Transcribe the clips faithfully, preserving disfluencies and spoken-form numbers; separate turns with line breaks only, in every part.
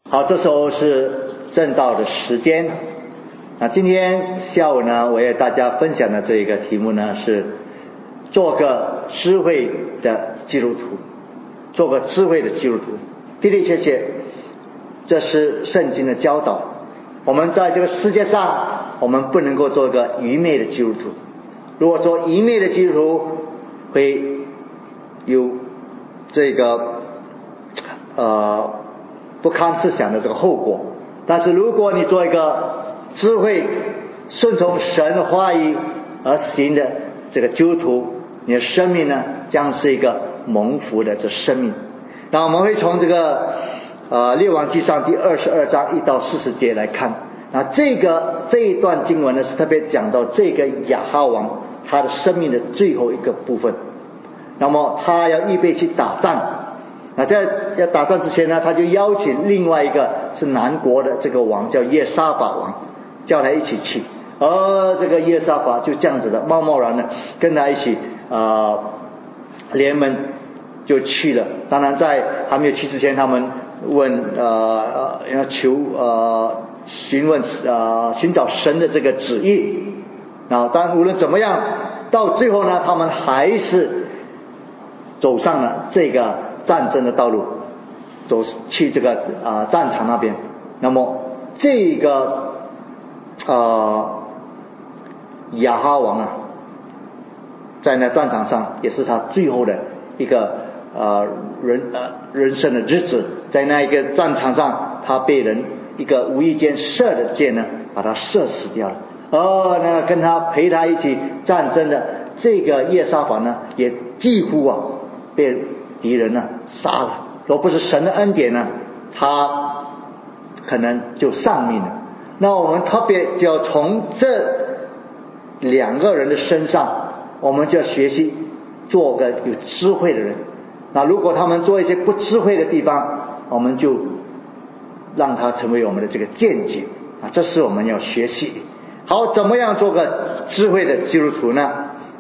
好，这时候是正道的时间。那今天下午呢，我也大家分享的这一个题目呢是做个智慧的基督徒，做个智慧的基督徒。的的确确，这是圣经的教导。我们在这个世界上，我们不能够做一个愚昧的基督徒。如果做愚昧的基督徒，会有这个呃不堪设想的这个后果。但是如果你做一个智慧顺从神的话语而行的这个基督徒，你的生命呢将是一个蒙福的这生命。那我们会从这个呃列王纪上第二十二章一到四十节来看。那这个这一段经文呢是特别讲到这个亚哈王他的生命的最后一个部分。那么他要预备去打仗，那在要打仗之前呢，他就邀请另外一个是南国的这个王叫耶沙法王，叫他一起去。而这个耶沙法就这样子的贸贸然的跟他一起呃联盟就去了。当然在还没有去之前，他们问呃要求呃询问呃寻找神的这个旨意。然但无论怎么样，到最后呢，他们还是走上了这个战争的道路，走去这个啊、呃、战场那边。那么这个呃亚哈王啊，在那战场上也是他最后的一个呃人呃人生的日子。在那一个战场上，他被人一个无意间射的箭呢，把他射死掉了。而那跟他陪他一起战争的这个耶沙法呢，也几乎啊被敌人呢杀了。若不是神的恩典呢，他可能就丧命了。那我们特别就要从这两个人的身上，我们就要学习做个有智慧的人。那如果他们做一些不智慧的地方，我们就让他成为我们的这个见解啊，这是我们要学习。好，怎么样做个智慧的基督徒呢？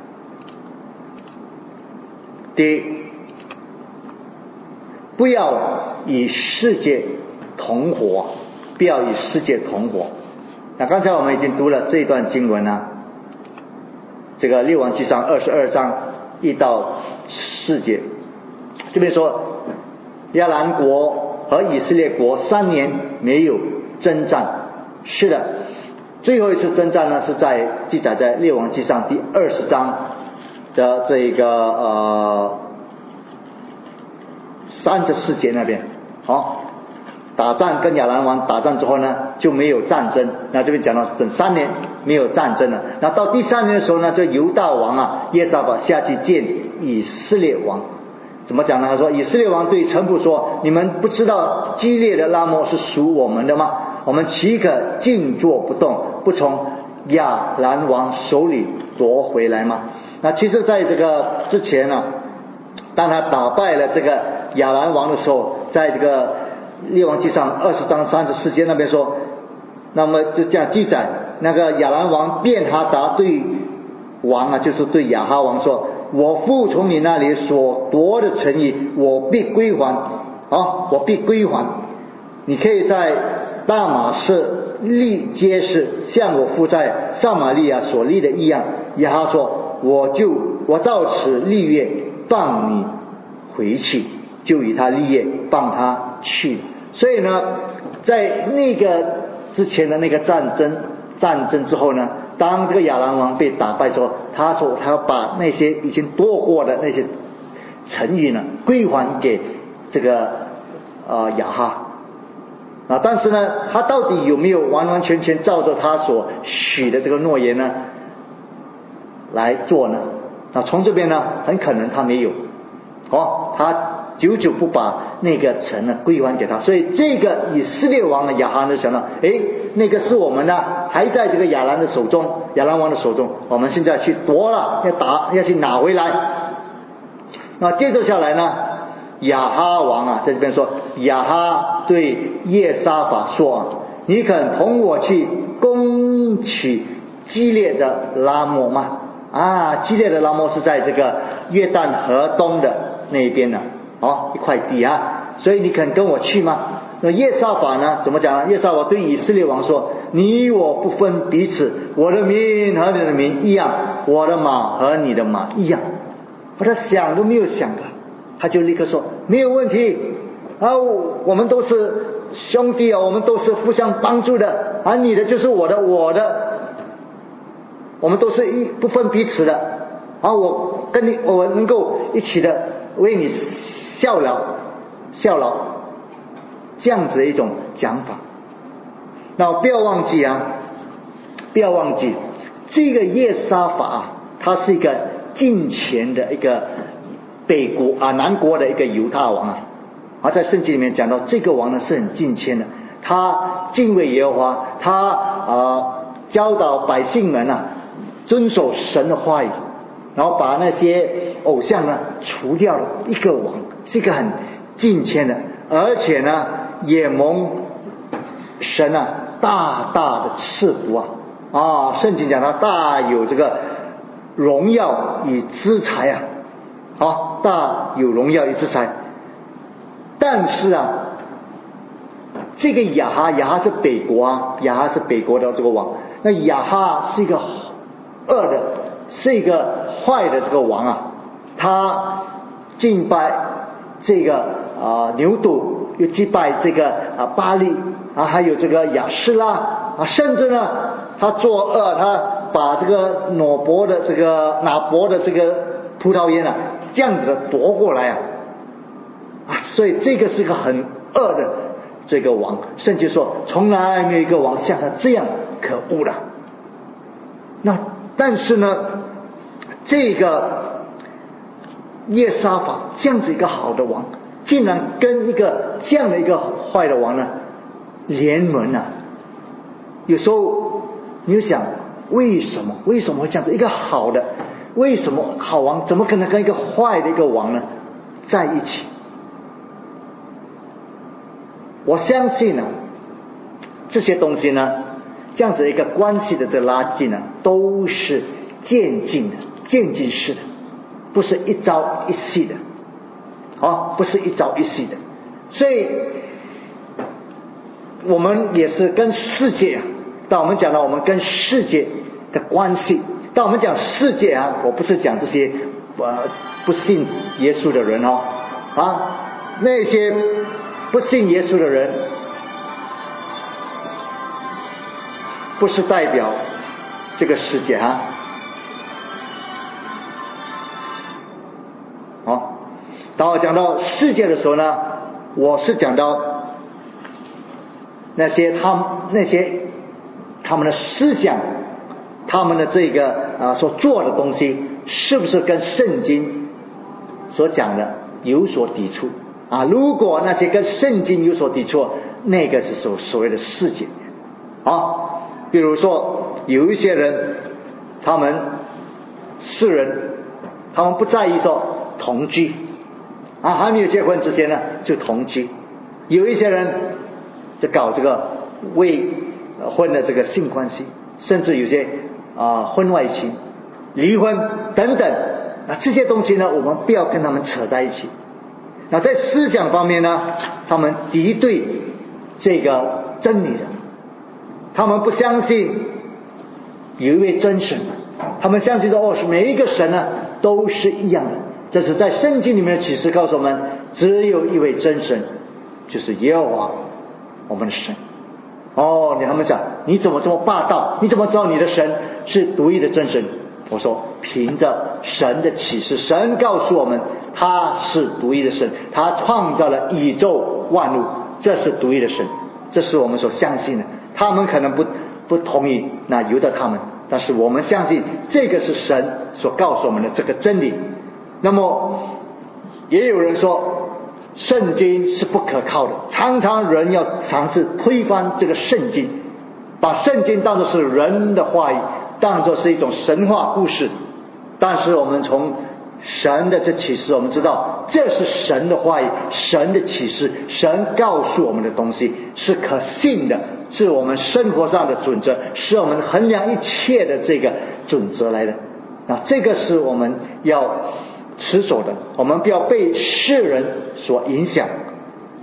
第一，不要与世界同伙，不要与世界同伙。那刚才我们已经读了这一段经文呢，这个列王纪上二十二章一到四节，这边说亚兰国和以色列国三年没有征战。是的，最后一次征战呢是在记载在列王纪上第二十章的这个呃三十四节那边。好，打仗跟亚兰王打仗之后呢就没有战争。那这边讲到整三年没有战争了。那到第三年的时候呢，这犹大王啊耶沙法下去见以色列王。怎么讲呢？他说以色列王对臣仆说，你们不知道基列的拉末是属我们的吗？我们岂可静坐不动，不从亚兰王手里夺回来吗？那其实在这个之前呢，当他打败了这个亚兰王的时候，在这个列王纪上二十章三十四节那边说，那么就这样记载，那个亚兰王便哈达对王啊，就是对亚哈王说，我父从你那里所夺的城邑，我必归还啊，我必归还。你可以在大马士立结实，像我父在撒玛利亚所立的一样。亚哈说，我就我照此立约，放你回去，就与他立约，放他去。所以呢，在那个之前的那个战争战争之后呢，当这个亚兰王被打败之后，他说他要把那些已经夺过的那些城邑呢归还给这个呃亚哈啊。但是呢，他到底有没有完完全全照着他所许的这个诺言呢来做呢？那从这边呢，很可能他没有哦，他久久不把那个城呢归还给他。所以这个以色列王的亚哈呢想到，诶，那个是我们呢还在这个亚兰的手中，亚兰王的手中，我们现在去夺了，要打，要去拿回来。那接着下来呢，亚哈王啊在这边说，亚哈对耶沙法说，你肯同我去攻取基列的拉末吗？啊，基列的拉末是在这个约旦河东的那一边呢，哦，一块地啊，所以你肯跟我去吗？ 那耶沙法呢怎么讲？耶沙法对以色列王说：你我不分彼此，我的民和你的民一样，我的马和你的马一样。他想都没有想的，他就立刻说：没有问题啊，我们都是兄弟啊，我们都是互相帮助的啊，你的就是我的，我的我们都是一不分彼此的啊，我跟你我能够一起的为你效劳效劳，这样子的一种讲法。那不要忘记啊，不要忘记这个耶沙法啊，他是一个近前的一个北国啊南国的一个犹大王啊，而在圣经里面讲到这个王呢是很近前的，他敬畏耶和华，他啊、呃、教导百姓们啊遵守神的话语，然后把那些偶像呢除掉了一个王，是一个很近前的，而且呢也蒙神啊大大的赐福啊啊，圣经讲他大有这个荣耀与资财啊，好，大有荣耀与资财。但是啊，这个亚哈亚哈是北国啊，亚哈是北国的这个王，那亚哈是一个恶的，是一个坏的这个王啊，他敬拜这个啊、呃、牛犊，又祭拜这个啊巴力啊，还有这个亚斯拉啊，甚至呢他作恶，他把这个挪伯的这个拿伯的这个葡萄园啊这样子的夺过来啊啊，所以这个是个很恶的这个王，甚至说从来没有一个王像他这样可恶的。那但是呢，这个耶沙法这样子一个好的王，竟然跟一个这样的一个坏的王呢联盟啊。有时候你就想，为什么为什么会这样子？一个好的，为什么好王怎么可能跟一个坏的一个王呢在一起？我相信呢，这些东西呢，这样子一个关系的这拉近呢，都是渐进的、渐进式的，不是一朝一夕的，好，不是一朝一夕的。所以我们也是跟世界啊，当我们讲到我们跟世界的关系，当我们讲世界啊，我不是讲这些呃不信耶稣的人哦啊，那些不信耶稣的人，不是代表这个世界啊。好，当我讲到世界的时候呢，我是讲到那些他们那些他们的思想，他们的这个啊所做的东西，是不是跟圣经所讲的有所抵触啊？如果那些跟圣经有所抵触，那个是所所谓的世界啊。比如说有一些人，他们世人，他们不在意说同居啊，还没有结婚之前呢就同居。有一些人就搞这个未婚的这个性关系，甚至有些啊、呃、婚外情、离婚等等啊，这些东西呢，我们不要跟他们扯在一起。那在思想方面呢，他们敌对这个真理的，他们不相信有一位真神，他们相信说哦，是每一个神呢都是一样的。这是在圣经里面的启示告诉我们，只有一位真神，就是耶和华我们的神。哦，你他们想，你怎么这么霸道？你怎么知道你的神是独一的真神？我说，凭着神的启示，神告诉我们他是独一的神，他创造了宇宙万物，这是独一的神，这是我们所相信的。他们可能不不同意，那由得他们，但是我们相信这个是神所告诉我们的这个真理。那么也有人说圣经是不可靠的，常常人要尝试推翻这个圣经，把圣经当作是人的话语，当作是一种神话故事。但是我们从神的这启示，我们知道这是神的话语，神的启示，神告诉我们的东西是可信的，是我们生活上的准则，是我们衡量一切的这个准则来的。那这个是我们要持守的，我们不要被世人所影响。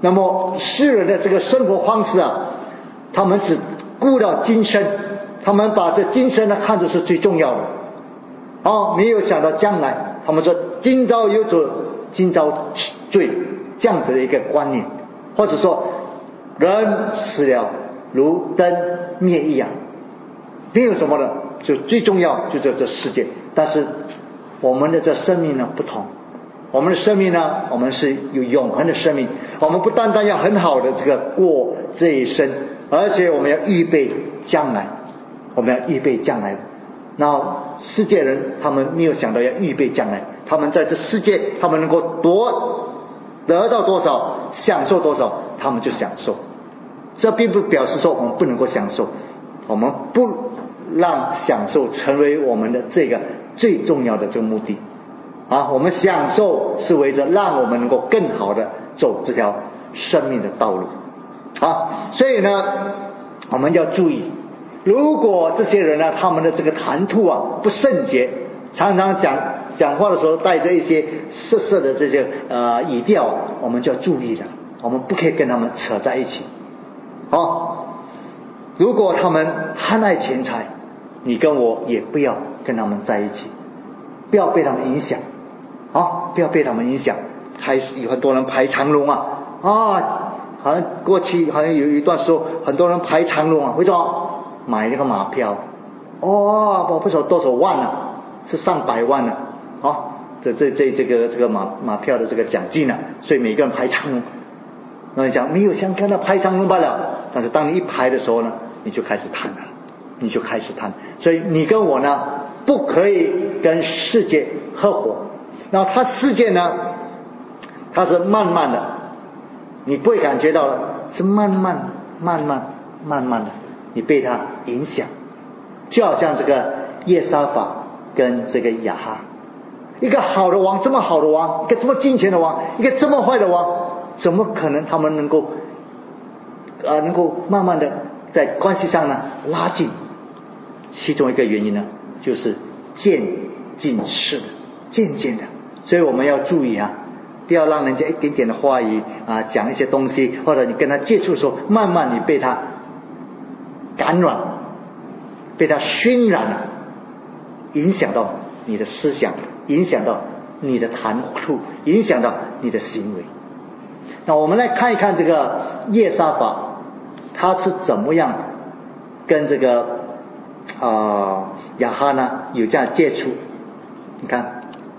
那么世人的这个生活方式啊，他们只顾到今生，他们把这今生呢看作是最重要的，哦，没有想到将来。他们说今朝有酒今朝醉，这样子的一个观念，或者说人死了如灯灭一样，没有什么的，就最重要就这这世界。但是我们的这生命呢不同，我们的生命呢，我们是有永恒的生命，我们不单单要很好的这个过这一生，而且我们要预备将来，我们要预备将来。那世界人他们没有想到要预备将来，他们在这世界他们能够多得到多少享受多少他们就享受，这并不表示说我们不能够享受，我们不让享受成为我们的这个最重要的这个目的啊，我们享受是为着让我们能够更好的走这条生命的道路啊。所以呢我们要注意，如果这些人呢他们的这个谈吐啊不圣洁，常常讲讲话的时候带着一些色色的这些呃语调，我们就要注意了，我们不可以跟他们扯在一起哦。如果他们贪爱钱财，你跟我也不要跟他们在一起，不要被他们影响啊，不要被他们影响。还有很多人排长龙啊啊，好像过去好像有一段时候很多人排长龙啊，为什么？买那个马票，哦，我不晓得多少万啊，是上百万啊，哦，这这这这个这个马马票的这个奖金啊，所以每个人排长龙。那你讲没有想跟他排长龙罢了，但是当你一排的时候呢，你就开始贪了，你就开始贪。所以你跟我呢，不可以跟世界合伙。然后他世界呢，它是慢慢的，你不会感觉到的，是慢慢慢慢慢慢的。你被他影响，就好像这个耶沙法跟这个亚哈，一个好的王，这么好的王，一个这么金钱的王，一个这么坏的王，怎么可能他们能够呃能够慢慢的在关系上呢拉近？其中一个原因呢，就是渐进式的，渐渐的。所以我们要注意啊，不要让人家一点点的话语啊讲一些东西，或者你跟他接触的时候，慢慢你被他感染，被他熏染了，影响到你的思想，影响到你的谈吐，影响到你的行为。那我们来看一看这个耶沙法，他是怎么样跟这个啊、呃、亚哈呢有这样接触。你看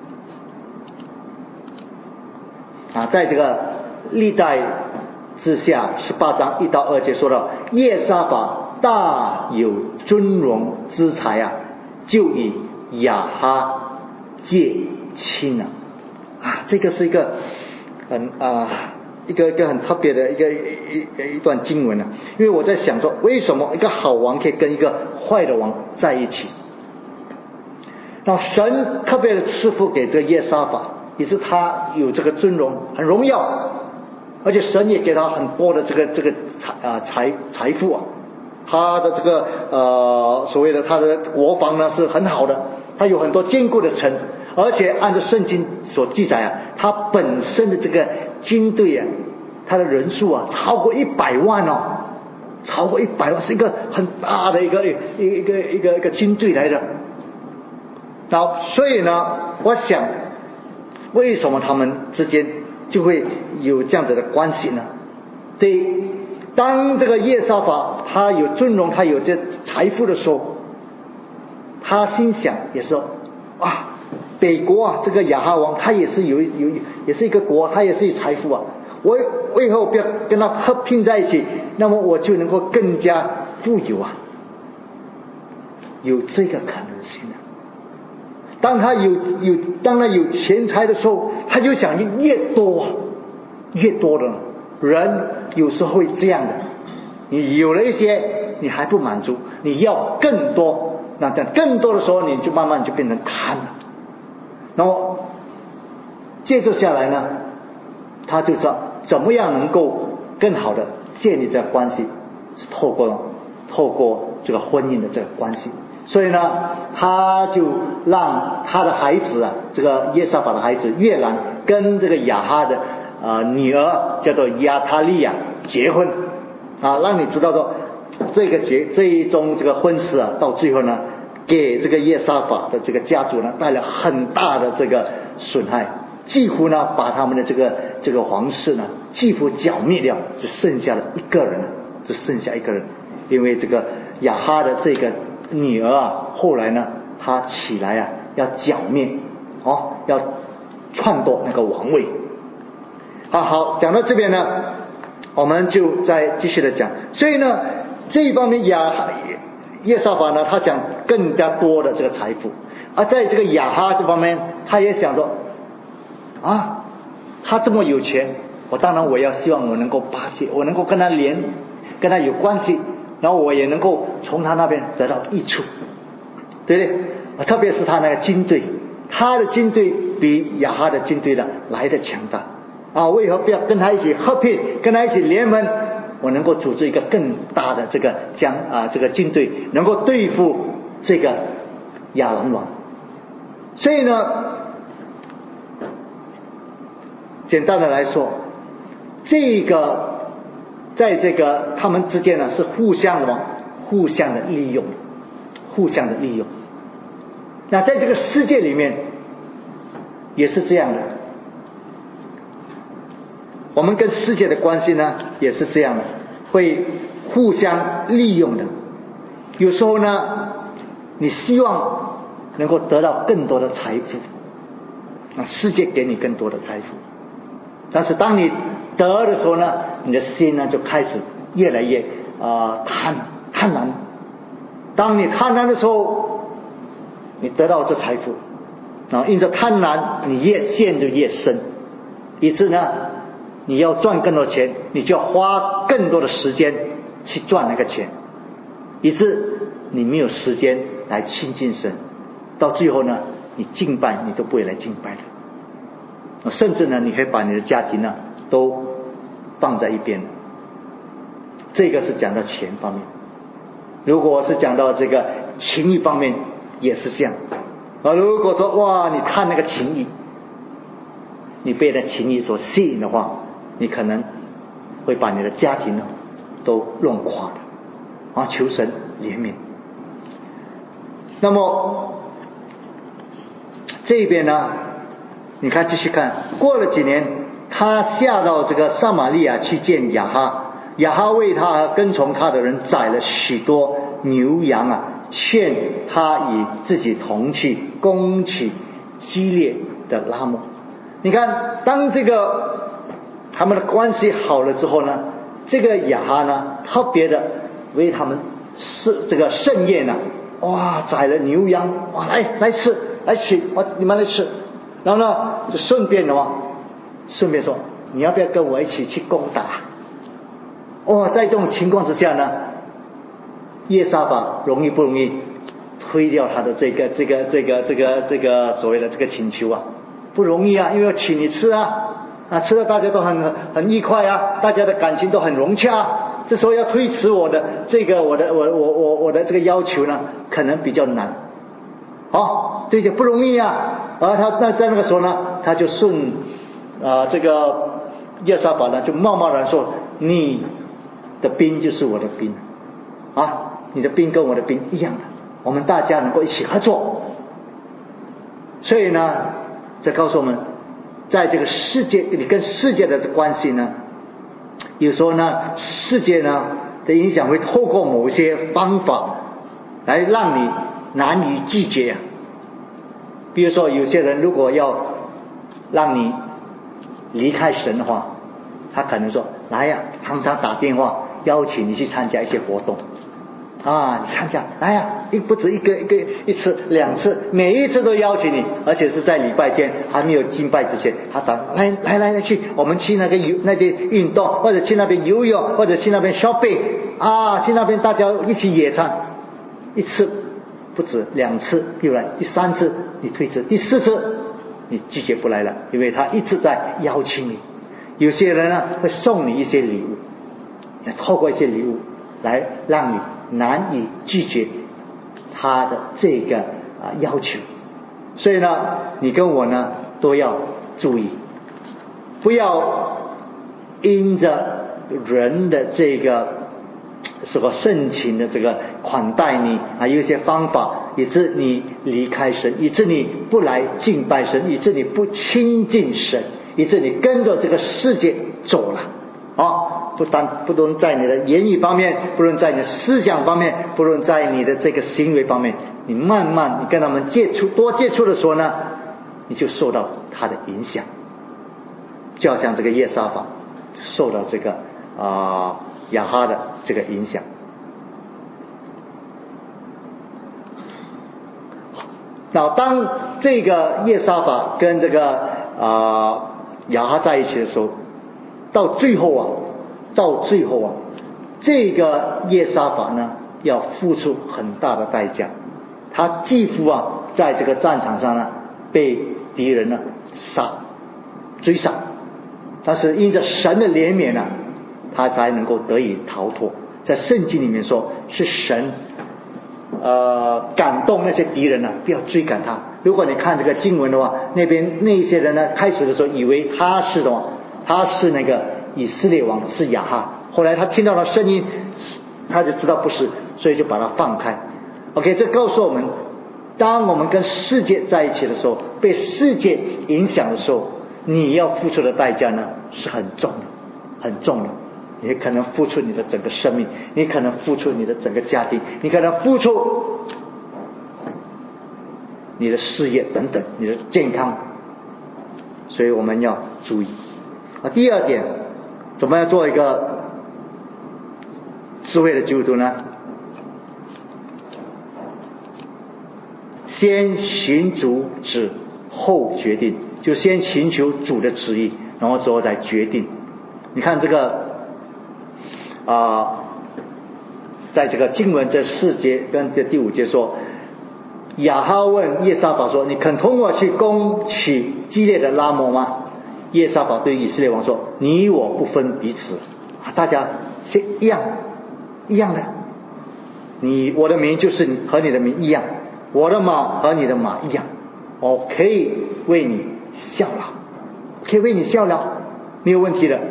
啊，在这个历代之下十八章一到二节说到，耶沙法大有尊荣之财啊，就与亚哈结亲了啊。这个是一个很啊一个一个很特别的一个一一一段经文啊。因为我在想说，为什么一个好王可以跟一个坏的王在一起？那神特别的赐福给这个耶沙法，也是他有这个尊荣，很荣耀，而且神也给他很多的这个这个财啊财财富啊。他的这个呃所谓的他的国防呢是很好的，他有很多坚固的城，而且按照圣经所记载啊，他本身的这个军队啊，他的人数啊超过一百万哦，超过一百万，是一个很大的一个一个一个一个一个军队来的。好，所以呢，我想为什么他们之间就会有这样子的关系呢？第一，当这个耶沙法他有尊荣，他有这财富的时候，他心想也是啊，北国啊，这个亚哈王他也是有有也是一个国，他也是有财富啊，我我以后不要跟他合拼在一起，那么我就能够更加富有啊，有这个可能性啊。当他有有当他有钱财的时候，他就想越多啊，越多的人有时候会这样的，你有了一些你还不满足，你要更多，那在更多的时候你就慢慢就变成贪了。然后接着下来呢，他就说怎么样能够更好的建立这个关系，是透过透过这个婚姻的这个关系。所以呢，他就让他的孩子啊，这个耶沙法的孩子约兰跟这个亚哈的呃女儿叫做亚他利亚结婚啊，让你知道说这个结这一宗这个婚事啊，到最后呢，给这个约沙法的这个家族呢带来很大的这个损害，几乎呢把他们的这个这个皇室呢几乎剿灭掉，只剩下了一个人，只剩下一个人，因为这个亚哈的这个女儿啊，后来呢她起来啊要剿灭哦，要篡夺那个王位。好好，讲到这边呢，我们就再继续的讲。所以呢，这一方面亚约沙法呢，他讲更加多的这个财富，而在这个亚哈这方面，他也想说啊，他这么有钱，我当然我要希望我能够巴结，我能够跟他连，跟他有关系，然后我也能够从他那边得到益处，对不对？特别是他那个军队，他的军队比亚哈的军队呢来得强大啊！为何不要跟他一起合并，跟他一起联盟？我能够组织一个更大的这个将啊这个军队，能够对付这个亚兰王。所以呢，简单的来说，这个在这个他们之间呢是互相的互相的利用，互相的利用。那在这个世界里面也是这样的，我们跟世界的关系呢也是这样的，会互相利用的。有时候呢，你希望能够得到更多的财富，那世界给你更多的财富，但是当你得的时候呢，你的心呢就开始越来越呃贪贪婪。当你贪婪的时候，你得到这财富，然后因着贪婪，你越陷就越深，以致呢，你要赚更多钱，你就要花更多的时间去赚那个钱，以致你没有时间来亲近神，到最后呢，你敬拜你都不会来敬拜的，甚至呢，你会把你的家庭呢都放在一边。这个是讲到钱方面。如果是讲到这个情欲方面，也是这样啊。如果说哇，你看那个情欲，你被那情欲所吸引的话，你可能会把你的家庭呢都弄垮的啊！求神怜悯。那么这边呢，你看继续看，过了几年，他下到这个撒玛利亚去见亚哈，亚哈为他和跟从他的人宰了许多牛羊啊，劝他与自己同去攻取基列的拉末。你看，当这个他们的关系好了之后呢，这个亚哈呢特别的为他们是这个盛宴呢，哇，宰了牛羊，哇，来来吃，来吃，哇，你们来吃。然后呢，就顺便的话，顺便说，你要不要跟我一起去攻打？哦，在这种情况之下呢，约沙法容易不容易推掉他的这个这个这个这个这个所谓的这个请求啊？不容易啊，因为要请你吃啊，啊，吃了大家都很很愉快啊，大家的感情都很融洽啊。这时候要推迟我的这个我的我我我我的这个要求呢，可能比较难。好，这就不容易啊。而他那在那个时候呢，他就顺啊、呃、这个约沙法呢就贸贸然说，你的兵就是我的兵啊，你的兵跟我的兵一样的，我们大家能够一起合作。所以呢，这告诉我们，在这个世界，你跟世界的关系呢，有时候呢，世界呢的影响会透过某些方法来让你难以拒绝啊。比如说，有些人如果要让你离开神的话，他可能说，来呀，常常打电话邀请你去参加一些活动啊，你参加，来呀，一不止一个一个一次两次，每一次都邀请你，而且是在礼拜天还没有敬拜之前，他打来来来来去，我们去那个游那边运动，或者去那边游泳，或者去那边 shopping 啊，去那边大家一起野餐，一次不止，两次又来，第三次你推迟，第四次你拒绝不来了，因为他一直在邀请你。有些人呢会送你一些礼物，透过一些礼物来让你难以拒绝他的这个啊要求。所以呢，你跟我呢都要注意不要因着人的这个什么盛情的这个款待你啊，有一些方法以致你离开神，以致你不来敬拜神，以致你不亲近神，以致你跟着这个世界走了啊！不单不论在你的言语方面，不论在你的思想方面，不论在你的这个行为方面，你慢慢你跟他们接触多接触的时候呢，你就受到他的影响，就好像这个耶沙法受到这个啊、呃、亚哈的这个影响。那当这个耶沙法跟这个啊、呃、亚哈在一起的时候，到最后啊，到最后啊，这个耶沙法呢要付出很大的代价。他继父啊，在这个战场上呢被敌人呢杀追杀，但是因着神的怜悯呢，他才能够得以逃脱。在圣经里面说，是神呃感动那些敌人呢，不要追赶他。如果你看这个经文的话，那边那些人呢，开始的时候以为他是什么？他是那个以色列王，是亚哈。后来他听到了声音，他就知道不是，所以就把他放开。OK， 这告诉我们，当我们跟世界在一起的时候，被世界影响的时候，你要付出的代价呢是很重的，很重的。你可能付出你的整个生命，你可能付出你的整个家庭，你可能付出你的事业等等，你的健康。所以我们要注意啊。第二点，怎么样做一个智慧的基督徒呢？先寻主旨后决定，就先寻求主的旨意，然后之后再决定。你看这个啊、呃，在这个经文这四节跟这第五节说，亚哈问耶沙法说：“你肯同我去攻取基列的拉摩吗？”耶沙法对以色列王说：“你我不分彼此，大家是一样一样的。你我的名就是和你的名一样，我的马和你的马一样，我可以为你效劳，可以为你效劳，没有问题的。”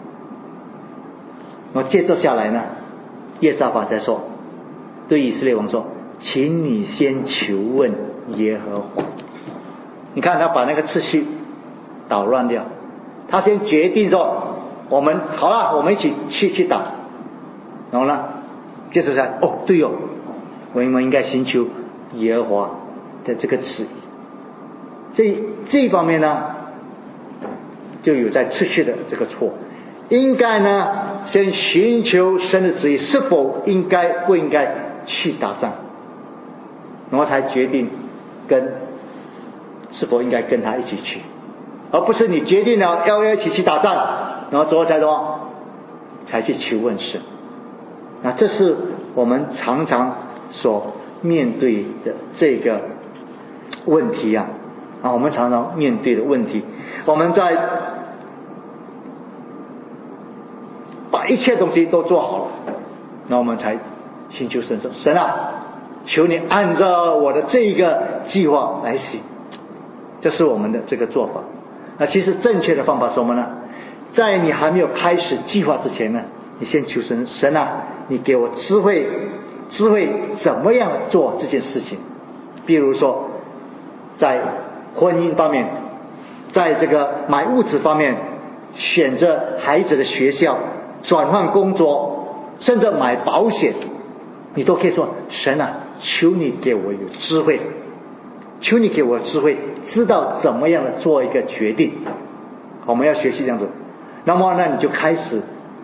我接着下来呢，耶沙法在说，对以色列王说：“请你先求问耶和华。”你看他把那个秩序捣乱掉，他先决定说：“我们好了，我们一起去去打。”然后呢，接着才哦，对哦，我们应该寻求耶和华的这个旨意。这这一方面呢，就有在秩序的这个错。应该呢，先寻求神的旨意，是否应该不应该去打仗，然后才决定跟是否应该跟他一起去，而不是你决定了要要一起去打仗，然后之后才说才去求问神。那这是我们常常所面对的这个问题啊，啊，我们常常面对的问题。我们在把一切东西都做好了，那我们才寻求神说：“神啊，求你按照我的这个计划来行。”这是我们的这个做法。那其实正确的方法是什么呢？在你还没有开始计划之前呢，你先求神：神啊，你给我智慧，智慧怎么样做这件事情？比如说，在婚姻方面，在这个买物质方面，选择孩子的学校，转换工作，甚至买保险，你都可以说：神啊，求你给我有智慧，求你给我智慧，知道怎么样的做一个决定。我们要学习这样子。那么呢，你就开始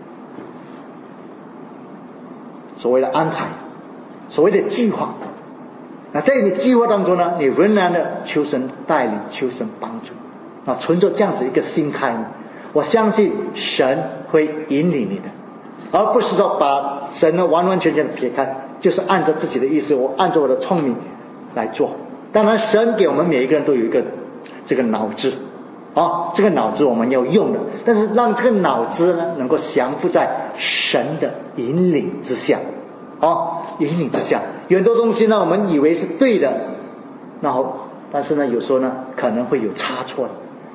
所谓的安排，所谓的计划。那在你计划当中呢，你仍然的求神带领，求神帮助。那存着这样子一个心态呢，我相信神会引领你的，而不是说把神呢完完全全的撇开，就是按照自己的意思，我按照我的聪明来做。当然神给我们每一个人都有一个这个脑子啊，这个脑子我们要用的，但是让这个脑子呢能够降服在神的引领之下啊，引领之下。有很多东西呢我们以为是对的，然后但是呢有时候呢可能会有差错的，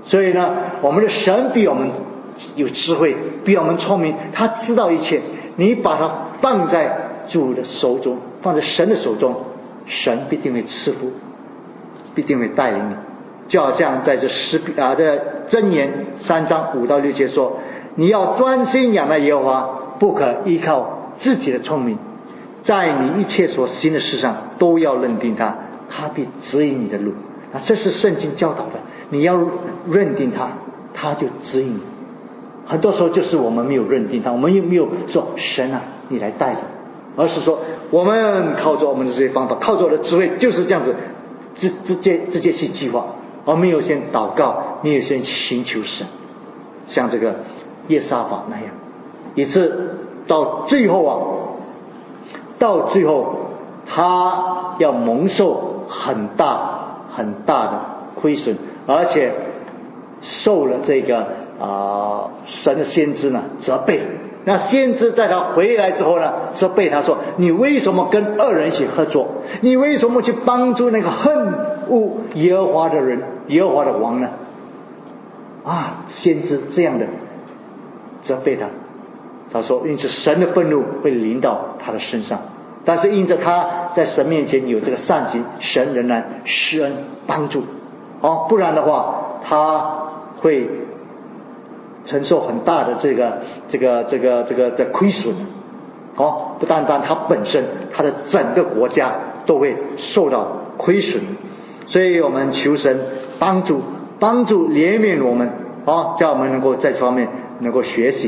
所以呢，我们的神比我们有智慧，比我们聪明，他知道一切。你把它放在主的手中，放在神的手中，神必定会赐福，必定会带领你。就好像在这诗啊，这箴言三章五到六节说，你要专心仰赖耶和华，不可依靠自己的聪明，在你一切所行的事上都要认定他，他必指引你的路。啊，这是圣经教导的，你要认定他，他就指引你。很多时候就是我们没有认定他，我们又没有说神啊你来带着，而是说我们靠着我们的这些方法，靠着我的智慧，就是这样子直直接直接去计划，而没有先祷告，没有先寻求神，像这个耶沙法那样，以致到最后啊，到最后他要蒙受很大很大的亏损，而且受了这个啊、呃、神的先知呢责备。那先知在他回来之后呢，责备他说，你为什么跟恶人一起合作？你为什么去帮助那个恨恶耶和华的人，耶和华的王呢？啊，先知这样的责备他，他说因此神的愤怒会临到他的身上，但是因着他在神面前有这个善行，神仍然施恩帮助。哦，不然的话他会承受很大的这个这个这个这个的亏损。哦，不单单他本身，他的整个国家都会受到亏损。所以我们求神帮助帮助怜悯我们，哦，叫我们能够在这方面能够学习。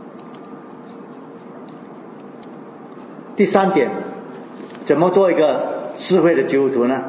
第三点，怎么做一个智慧的基督徒呢？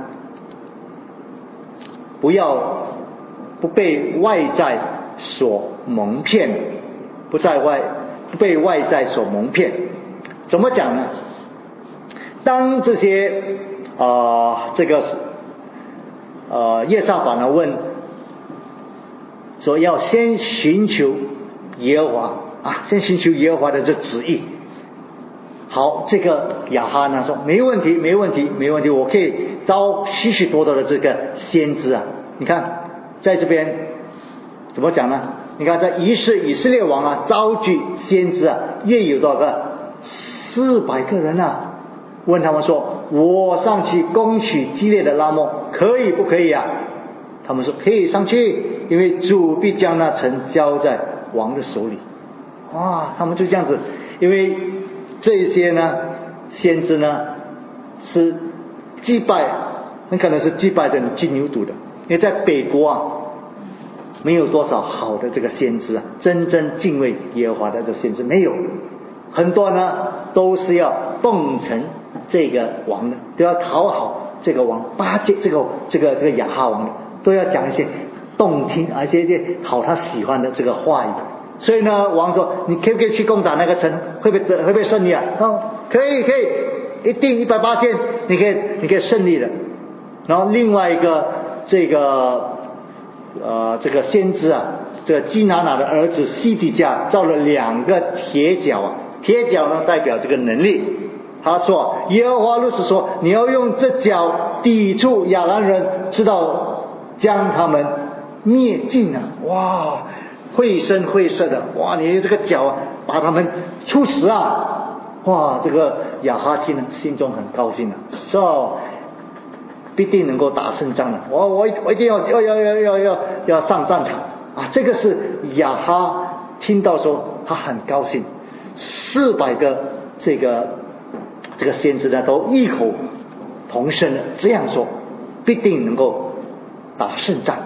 不要不被外在所蒙骗，不在外不被外在所蒙骗。怎么讲呢？当这些啊、呃、这个呃耶沙法呢问说要先寻求耶和华啊，先寻求耶和华的这旨意。好，这个亚哈呢说没问题没问题没问题，我可以招许许多多的这个先知啊。你看在这边怎么讲呢？你看在以色以色列王啊招聚先知啊，约有多少个？四百个人啊。问他们说，我上去攻取基列的拉末可以不可以啊？他们说可以上去，因为主必将那城交在王的手里。哇，他们就这样子，因为这些呢先知呢是祭拜，很可能是祭拜的金牛犊的，因为在北国啊没有多少好的这个先知啊，真正敬畏耶和华的这个先知没有，很多呢都是要奉承这个王的，都要讨好这个王，巴结这个这个这个亚哈王的，都要讲一些动听而且一些讨他喜欢的这个话语。所以呢，王说你可不可以去攻打那个城，会不会会不会胜利啊？哦，可以可以，一定一百八千，你可以你可以胜利的。然后另外一个这个呃这个先知啊，这个基拿拿的儿子西底家造了两个铁脚啊，铁脚呢代表这个能力。他说耶和华如此说，你要用这脚抵触亚兰人，直到将他们灭尽啊！哇，绘声绘色的，哇，你这个脚啊把他们处死啊！哇，这个亚哈听了心中很高兴啊，说必定能够打胜仗的，我我我一定要要要要要要要上战场啊！这个是亚哈听到说他很高兴，四百个这个这个先知呢都异口同声的这样说，必定能够打胜仗。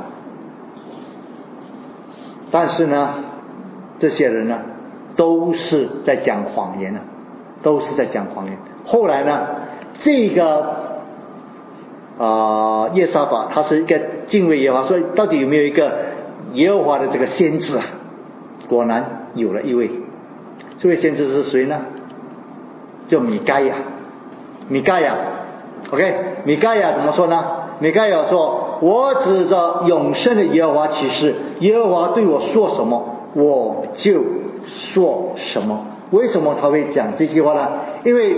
但是呢，这些人呢都是在讲谎言啊，都是在讲谎言。后来呢，这个啊、呃、耶沙法他是一个敬畏耶和华，所以到底有没有一个耶和华的这个先知啊？果然有了一位，这位先知是谁呢？叫米该亚。米该亚 OK， 米该亚怎么说呢？米该亚说，我指着永生的耶和华起誓，耶和华对我说什么我就说什么。为什么他会讲这句话呢？因为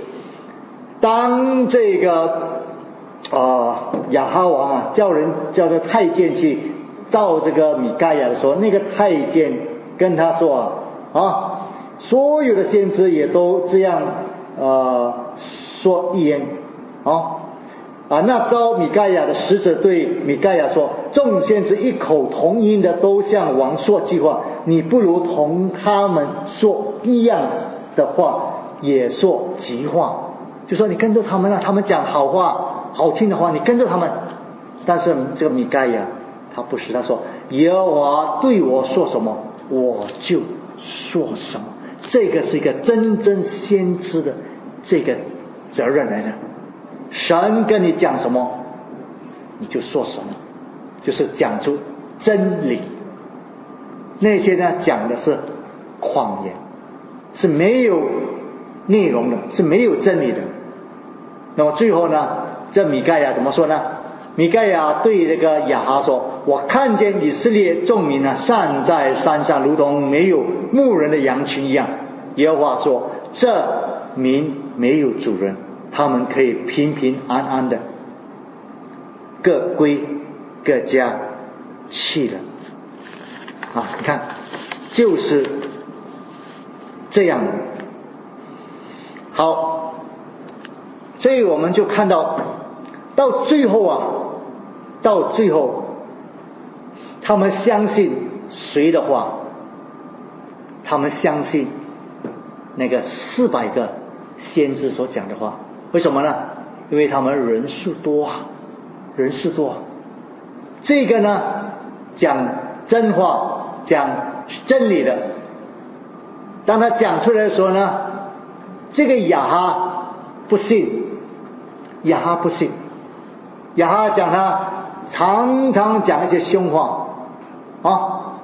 当这个呃亚哈王啊叫人叫这太监去到这个米盖亚的时候，那个太监跟他说啊，啊所有的先知也都这样呃说预言啊。啊，那招米盖亚的使者对米盖亚说：“众先知异口同音的都向王说计划，你不如同他们说一样的话，也说极话。就说你跟着他们啊，他们讲好话、好听的话，你跟着他们。但是这个米盖亚他不是，他说耶和华对我说什么，我就说什么。这个是一个真正先知的这个责任来的。”神跟你讲什么你就说什么，就是讲出真理。那些呢讲的是谎言，是没有内容的，是没有真理的。那么最后呢，这米盖亚怎么说呢？米盖亚对这个亚哈说：“我看见以色列众民呢散在山上，如同没有牧人的羊群一样。耶和华说：这民没有主人，他们可以平平安安的各归各家去了。”啊，你看，就是这样的。好，所以我们就看到，到最后啊，到最后，他们相信谁的话？他们相信那个四百个先知所讲的话。为什么呢？因为他们人数多啊，人数多。这个呢，讲真话、讲真理的，当他讲出来的时候呢，这个亚哈不信，亚哈不信，亚哈讲他常常讲一些凶话啊，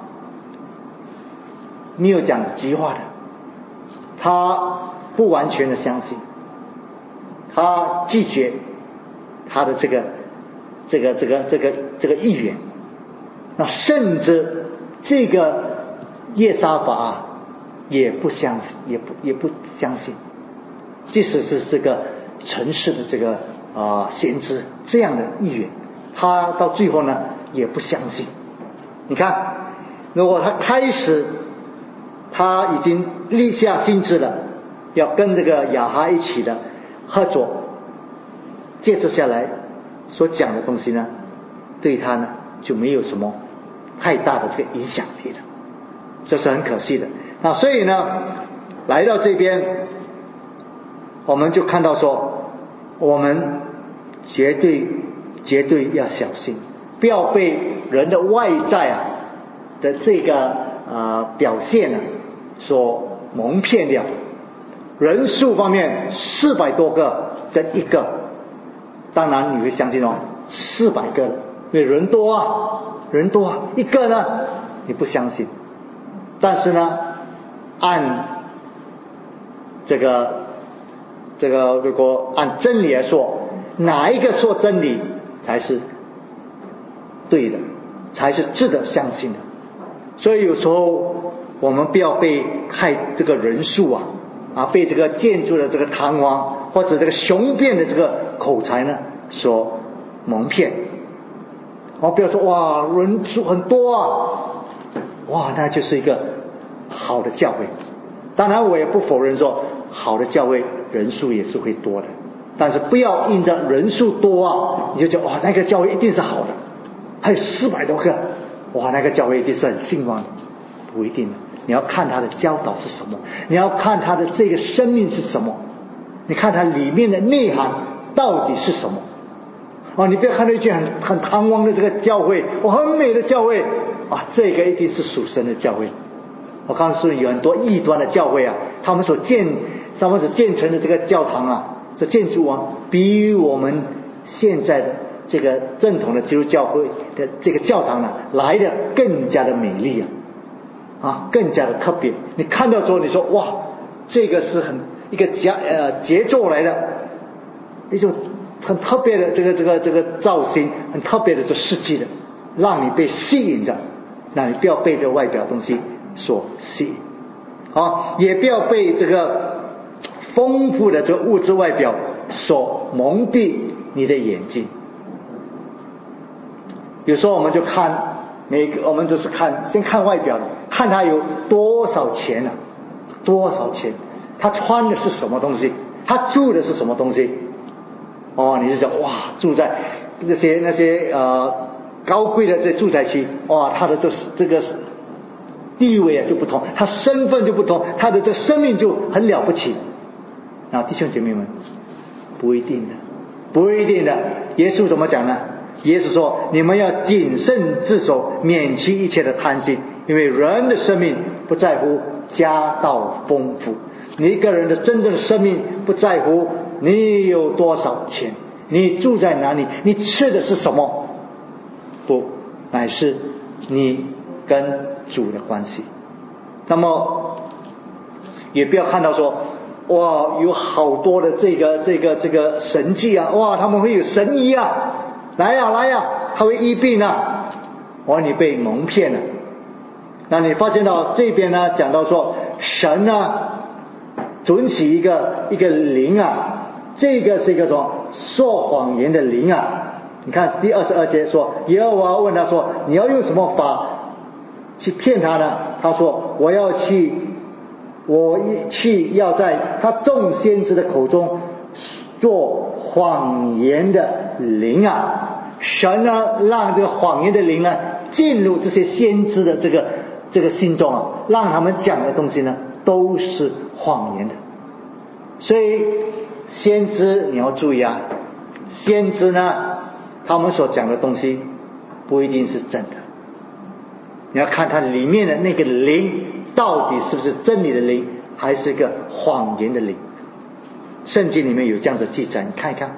没有讲极话的，他不完全的相信。他拒绝他的这个这个这个这个这个意愿，那甚至这个耶沙法啊也不相信，也不也不相信，即使是这个城市的这个啊、呃、先知这样的意愿，他到最后呢也不相信。你看，如果他开始他已经立下心志了，要跟这个亚哈一起的合作，接着下来所讲的东西呢，对他呢就没有什么太大的这个影响力了，这是很可惜的。那所以呢，来到这边，我们就看到说，我们绝对绝对要小心，不要被人的外在啊的这个呃表现呢所蒙骗掉。人数方面四百多个跟一个，当然你会相信哦，四百个，因为人多啊，人多啊，一个呢你不相信。但是呢，按这个这个如果按真理来说，哪一个说真理才是对的，才是值得相信的。所以有时候我们不要被害这个人数啊啊，被这个建筑的这个堂皇或者这个雄辩的这个口才呢所蒙骗。哦，不要说哇人数很多啊，哇那就是一个好的教会。当然我也不否认说好的教会人数也是会多的，但是不要因着人数多啊你就觉得哇那个教会一定是好的，还有四百多个，哇那个教会一定是很兴旺的，不一定的。你要看他的教导是什么，你要看他的这个生命是什么，你看他里面的内涵到底是什么。哦，你不要看到一间很很堂皇的这个教会，哦，很美的教会啊，这个一定是属神的教会。我告诉你，有很多异端的教会啊，他们所建他们所建成的这个教堂啊，这建筑啊，比我们现在的这个正统的基督教会的这个教堂呢，来的更加的美丽啊。啊，更加的特别。你看到之后，你说哇，这个是很一个杰呃杰作来的，一种很特别的这个这个这个造型，很特别的这设计的，让你被吸引着。那你不要被这外表东西所吸引，啊，也不要被这个丰富的这个物质外表所蒙蔽你的眼睛。有时候我们就看每个我们都是看先看外表，看他有多少钱啊，多少钱，他穿的是什么东西，他住的是什么东西。哦，你就想哇，住在那些那些呃高贵的这住宅区，哇，他的这这个地位啊就不同，他身份就不同，他的这生命就很了不起。啊，弟兄姐妹们，不一定的，不一定的。耶稣怎么讲呢？耶稣说：“你们要谨慎自守，免去一切的贪心，因为人的生命不在乎家道丰富。你一个人的真正的生命不在乎你有多少钱，你住在哪里，你吃的是什么，不，乃是你跟主的关系。那么也不要看到说，哇，有好多的这个这个这个神迹啊，哇，他们会有神医啊，来呀、啊、来呀、啊，他会医病啊，哇，你被蒙骗了。那你发现到这边呢，讲到说神呢准许一个一个灵啊，这个是一个什么说谎言的灵啊。你看第二十二节说，耶和华问他说，你要用什么法去骗他呢？他说，我要去我去要在他众先知的口中做谎言的灵啊。神呢让这个谎言的灵呢进入这些先知的这个这个心中啊，让他们讲的东西呢都是谎言的。所以先知你要注意啊，先知呢他们所讲的东西不一定是真的，你要看它里面的那个灵到底是不是真理的灵，还是一个谎言的灵。圣经里面有这样的记载，你看一看。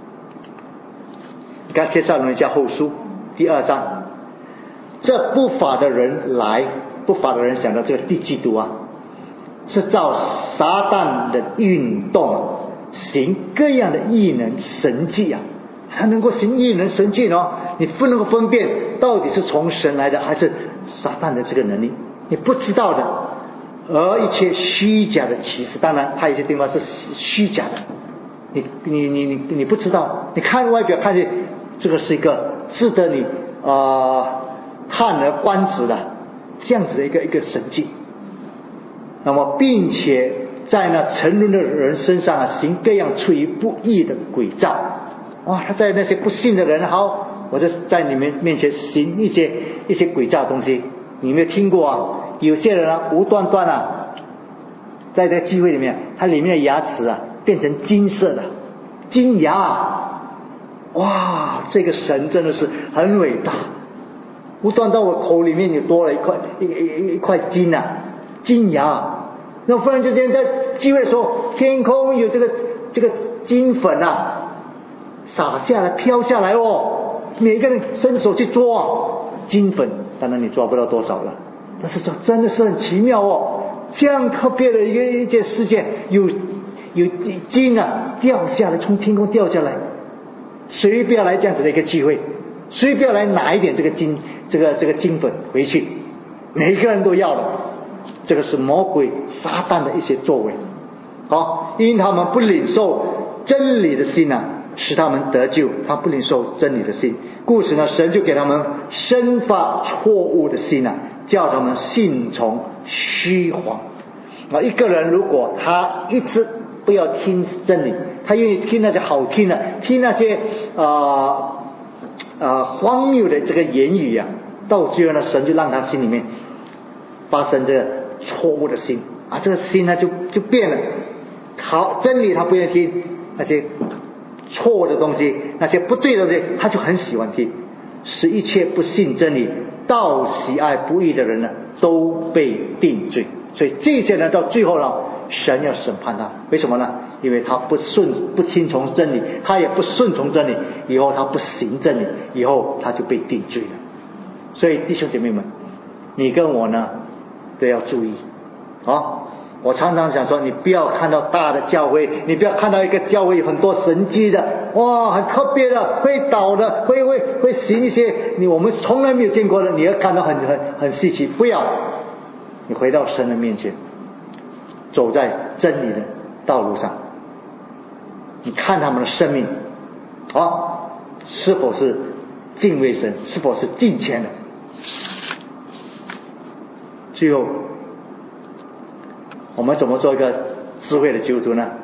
你看帖撒罗尼迦后书第二章，这不法的人来，不法的人想到这个地基督啊，是照撒旦的运动啊，行各样的异能神迹啊，他能够行异能神迹哦，你不能够分辨到底是从神来的还是撒旦的这个能力，你不知道的。而一切虚假的启示，当然他有些地方是虚假的，你你你你你不知道，你看外表看见这个是一个值得你啊、呃、叹而观止的这样子的一个一个神迹。那么并且在那沉沦的人身上啊行各样出于不义的诡诈。哇，他在那些不信的人，好，我就在你们面前行一些一些诡诈的东西。你有没有听过啊？有些人啊无端端啊在这个聚会里面，他里面的牙齿啊变成金色的金牙啊，哇，这个神真的是很伟大。无端端我口里面有多了一块一一一块金啊金牙，那忽然之间在聚会的时候，天空有这个这个金粉啊洒下来飘下来哦，每个人伸手去抓金粉，当然你抓不到多少了，但是这真的是很奇妙哦，这样特别的一个一件事件，有有金啊掉下来，从天空掉下来，谁不要来这样子的一个机会，谁不要来拿一点这个金这个这个金粉回去，每个人都要的。这个是魔鬼撒旦的一些作为，好，因他们不领受真理的心啊，使他们得救，他不领受真理的心，故此呢，神就给他们生发错误的心啊，叫他们信从虚谎。啊，一个人如果他一直不要听真理，他愿意听那些好听的，听那些啊啊、呃呃、荒谬的这个言语啊，到最后呢，神就让他心里面发生这个错误的心啊，这个心呢就就变了。好，真理他不愿意听，那些错误的东西，那些不对的东西，他就很喜欢听，使一切不信真理、倒喜爱不义的人呢，都被定罪。所以这些人到最后呢，神要审判他，为什么呢？因为他不顺不听从真理，他也不顺从真理，以后他不行真理，以后他就被定罪了。所以弟兄姐妹们，你跟我呢都要注意啊！我常常想说，你不要看到大的教会，你不要看到一个教会有很多神迹的，哇，很特别的，会倒的，会会会行一些你我们从来没有见过的，你要看到很很很稀奇。不要，你回到神的面前，走在真理的道路上，你看他们的生命，啊，是否是敬畏神，是否是敬虔的？ 最后，我们怎么做一个智慧的基督徒呢？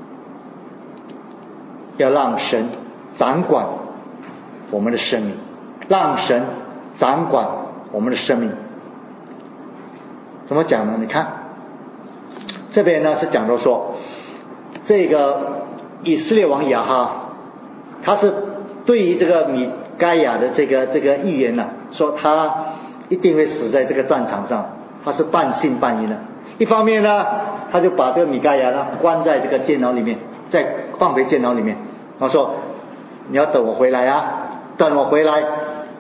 要让神掌管我们的生命，让神掌管我们的生命。怎么讲呢？你看这边呢是讲到说，这个以色列王亚哈，他是对于这个米该亚的这个这个预言呢，说他一定会死在这个战场上，他是半信半疑的。一方面呢，他就把这个米该亚呢关在这个监牢里面，再放回监牢里面，他说你要等我回来啊，等我回来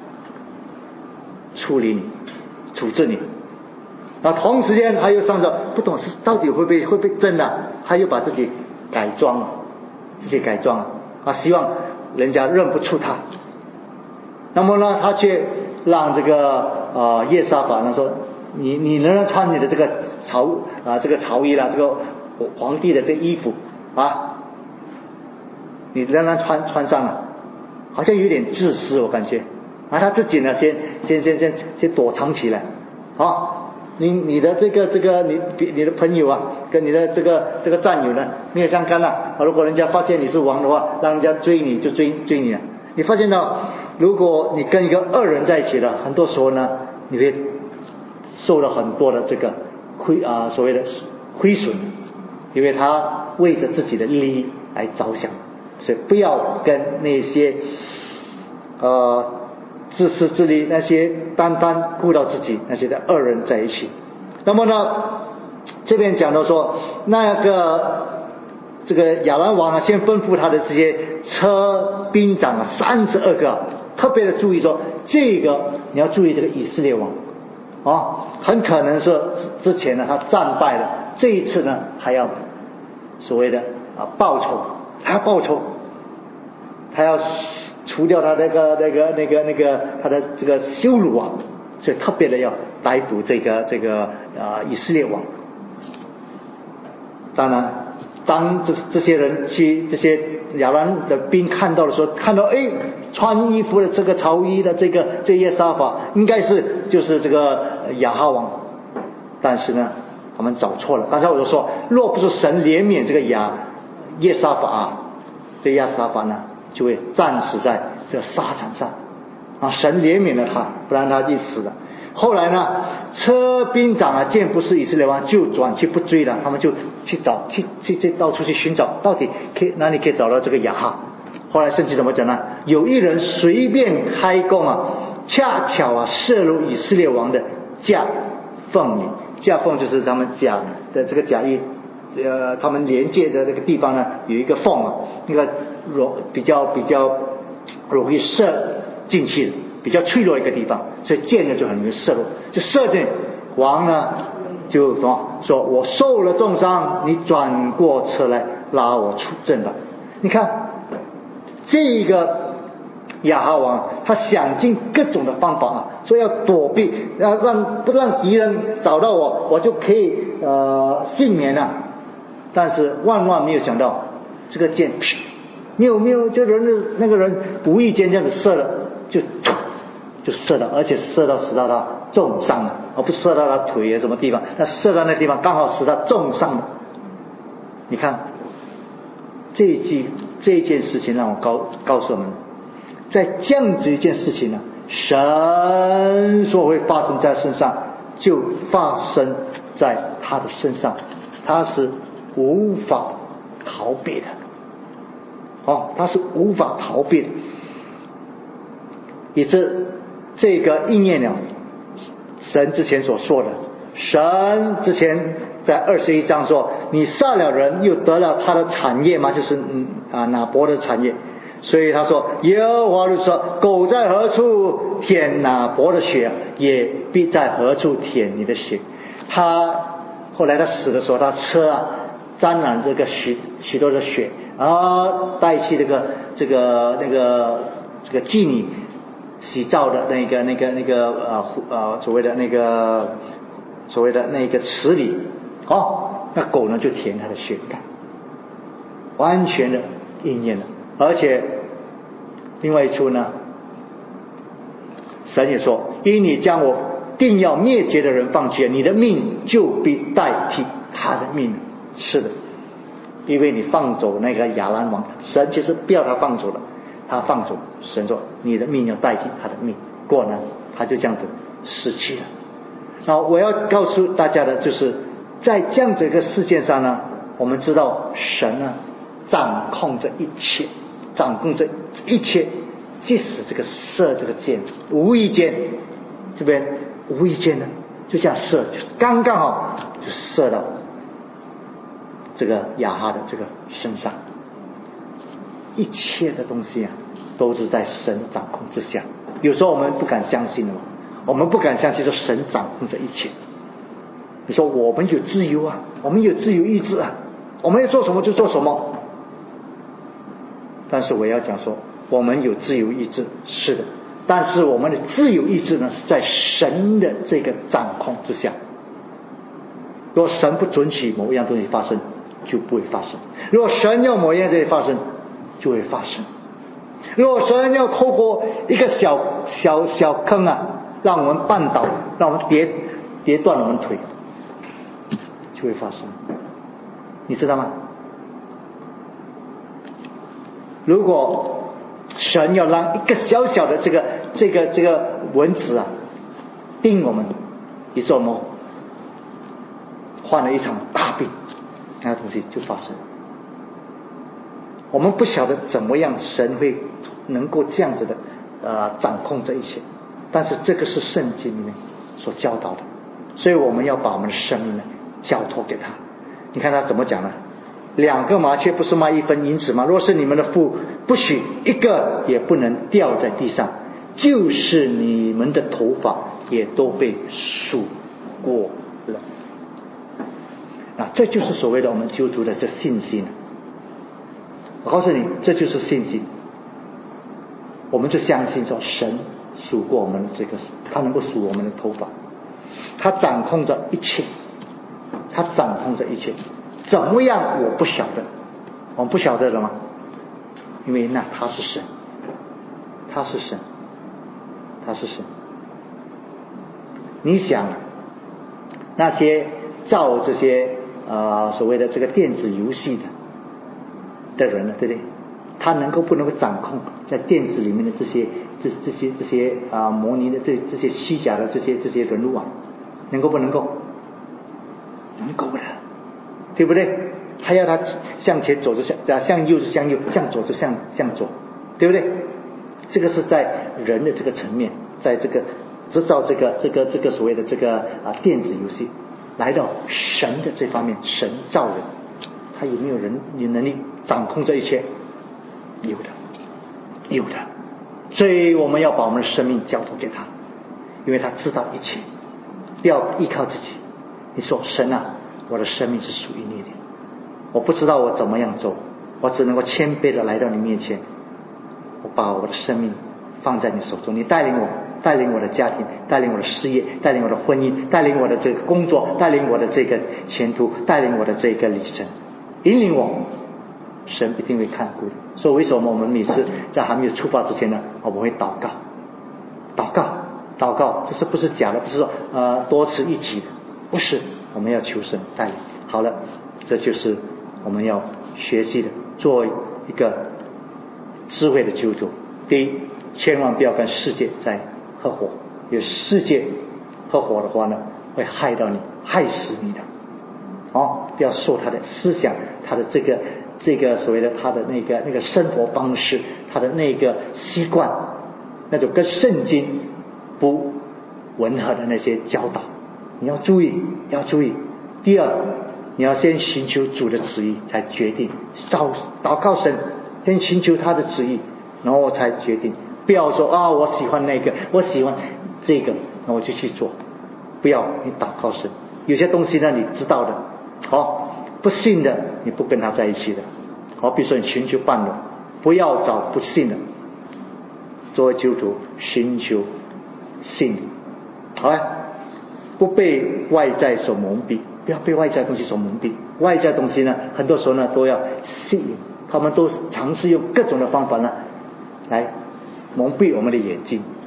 处理你，处置你。那同时间他又上着不懂是到底会不会会不会真的，他又把自己改装了，自己改装了啊，希望人家认不出他。那么呢，他却让这个呃耶沙法呢说，你你仍然穿你的这个朝啊这个朝衣啦，这个皇帝的这衣服啊，你仍然穿穿上了，好像有点自私，我感觉啊，他自己呢先先先先先躲藏起来啊。你你的这个这个你你的朋友啊，跟你的这个这个战友呢，没有相干了。如果人家发现你是王的话，让人家追你就追追你了。你发现到，如果你跟一个恶人在一起了，很多时候呢，你会受了很多的这个亏啊、呃、所谓的亏损，因为他为着自己的利益来着想，所以不要跟那些呃。自私自利，那些单单顾到自己那些的恶人在一起。那么呢，这边讲到说，那个这个亚兰王啊，先吩咐他的这些车兵长啊，三十二个，特别的注意说，这个你要注意这个以色列王啊，很可能是之前呢他战败了，这一次呢还要所谓的啊报仇，他要报仇，他要除掉他那个那个那个那个他的这个羞辱啊，所以特别的要逮捕这个这个啊、呃、以色列王。当然，当这这些人去这些亚兰的兵看到的时候，看到哎穿衣服的这个朝衣的这个这耶沙法，应该是就是这个亚哈王，但是呢，他们找错了。刚才我就说，若不是神怜悯这个亚耶沙法啊，这亚沙法呢，就会战死在这个沙场上啊！神怜悯了他，不然他就死了。后来呢，车兵长啊见不是以色列王，就转去不追了，他们就去找去去去到处去寻找，到底可以哪里可以找到这个亚哈？后来圣经怎么讲呢？有一人随便开弓啊，恰巧啊射入以色列王的甲缝里，甲缝就是他们甲的这个甲衣。呃，他们连接的那个地方呢，有一个缝啊，那个容比较比较容易射进去的，比较脆弱一个地方，所以箭呢就很容易射入，就射进王呢就什么说，我受了重伤，你转过车来拉我出阵吧。你看这个亚哈王，他想尽各种的方法啊，说要躲避，要让不让敌人找到我，我就可以呃幸免了。但是万万没有想到，这个箭没有没有，就人那个人无意间这样子射了，就就射了，而且射到使到他重伤了，而不是射到他腿啊什么地方，他射到那地方刚好使他重伤了。你看这一句这一件事情让我告告诉我们，在这样子一件事情呢，神所会发生在身上，就发生在他的身上，他是无法逃避的，哦，他是无法逃避的，也是这个应验了神之前所说的。神之前在二十一章说，你杀了人又得了他的产业吗？就是嗯啊拿伯的产业。所以他说，耶和华就说，狗在何处舔拿伯的血，也必在何处舔你的血。他后来他死的时候，他车啊沾染这个许许多的血，而带去这个这个那个这个妓女洗澡的那个那个那个呃呃所谓的那个所谓的那个池里，哦，那狗呢就舔他的血干，完全的应验了。而且另外一处呢， 神也说，因你将我定要灭绝的人放弃，你的命就必代替他的命。是的，因为你放走那个亚兰王，神其实不要他放走了，他放走，神说你的命要代替他的命，果然他就这样子失去了。那我要告诉大家的就是在这样子一个事件上呢，我们知道神呢掌控着一切，掌控着一切，即使这个射这个箭无意间这边无意间呢就这样射，就是刚刚好就射到这个亚哈的这个身上。一切的东西啊都是在神掌控之下。有时候我们不敢相信的嘛，我们不敢相信说神掌控着一切。你说我们有自由啊，我们有自由意志啊，我们要做什么就做什么。但是我要讲说，我们有自由意志，是的，但是我们的自由意志呢是在神的这个掌控之下。如果神不准许某一样东西发生，就不会发生；如果神要某一样东西发生，就会发生。如果神要透过一个小小小坑啊，让我们绊倒，让我们跌跌断我们腿，就会发生。你知道吗？如果神要让一个小小的这个这个这个蚊子啊叮我们，于是我们患了一场大病，那个东西就发生了。我们不晓得怎么样神会能够这样子的呃掌控这一切，但是这个是圣经里面所教导的，所以我们要把我们的生命呢交托给他。你看他怎么讲呢？两个麻雀不是卖一分银子吗？若是你们的父不许一个也不能掉在地上，就是你们的头发也都被数过了。啊，这就是所谓的我们基督徒的这信心。我告诉你，这就是信心。我们就相信说，神数过我们的这个，他能够数我们的头发，他掌控着一切，他掌控着一切。怎么样？我不晓得，我们不晓得了吗？因为那他是神，他是神，他是神。你想，那些造这些呃所谓的这个电子游戏的的人呢，对不对？他能够不能够掌控在电子里面的这些这这些这些啊、呃、模拟的这这些虚假的这些这些人物啊，能够不能够？能够的，对不对？他要他向前走就向向右就向右，向左就向向左，对不对？这个是在人的这个层面，在这个制造这个这个这个所谓的这个啊电子游戏，来到神的这方面，神造人，他有没有人有能力掌控这一切？有的，有的。所以我们要把我们的生命交托给他，因为他知道一切，不要依靠自己。你说神啊，我的生命是属于你的，我不知道我怎么样做，我只能够谦卑的来到你面前，我把我的生命放在你手中，你带领我，带领我的家庭，带领我的事业，带领我的婚姻，带领我的这个工作，带领我的这个前途，带领我的这个旅程，引领我，神一定会看顾的。所以为什么我们每次在还没有出发之前呢，我们会祷告，祷告，祷告，这是不是假的？不是说呃多此一举的，不是，我们要求神带领。好了，这就是我们要学习的，做一个智慧的基督徒。第一，千万不要跟世界在合伙，有世界合伙的话呢，会害到你，害死你的。哦，不要受他的思想，他的这个这个所谓的他的那个那个生活方式，他的那个习惯，那种跟圣经不吻合的那些教导，你要注意，要注意。第二，你要先寻求主的旨意，才决定找祷告神，先寻求他的旨意，然后我才决定。不要说啊，我喜欢那个，我喜欢这个，那我就去做。不要，你祷告神。有些东西呢，你知道的，好、哦，不信的，你不跟他在一起的。好、哦，比如说你寻求伴侣，不要找不信的。作为基督徒，寻求信的，好啊，不被外在所蒙蔽。不要被外在东西所蒙蔽，外在东西呢，很多时候呢都要吸引，他们都尝试用各种的方法呢来蒙蔽我们的眼睛，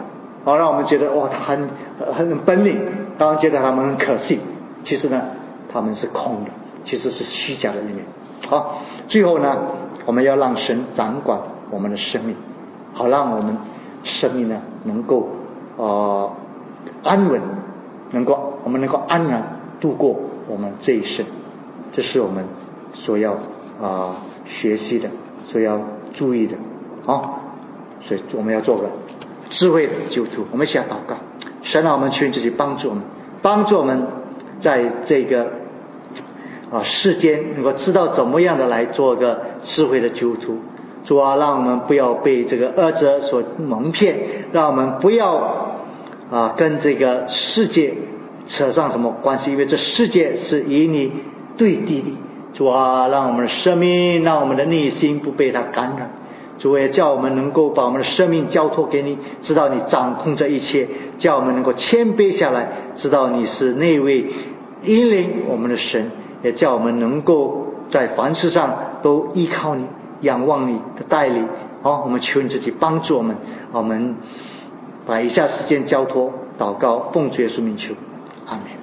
好，让我们觉得哇，他很很本领，让我们觉得他们很可信。其实呢，他们是空的，其实是虚假的一面。好，最后呢，我们要让神掌管我们的生命，好让我们生命呢能够呃安稳，能够我们能够安然度过我们这一生。这是我们所要啊、呃、学习的，所要注意的。好，所以我们要做个智慧的基督徒。我们一起来祷告，神啊，我们求你自己帮助我们，帮助我们在这个啊世间能够知道怎么样的来做个智慧的基督徒。主啊，让我们不要被这个恶者所蒙骗，让我们不要啊跟这个世界扯上什么关系，因为这世界是以你对立的。主啊，让我们的生命，让我们的内心不被它感染。主也叫我们能够把我们的生命交托给你，知道你掌控这一切，叫我们能够谦卑下来，知道你是那位引领我们的神，也叫我们能够在凡事上都依靠你，仰望你的带领。好，我们求你自己帮助我们，我们把以下时间交托祷告，奉主耶稣名求，阿们。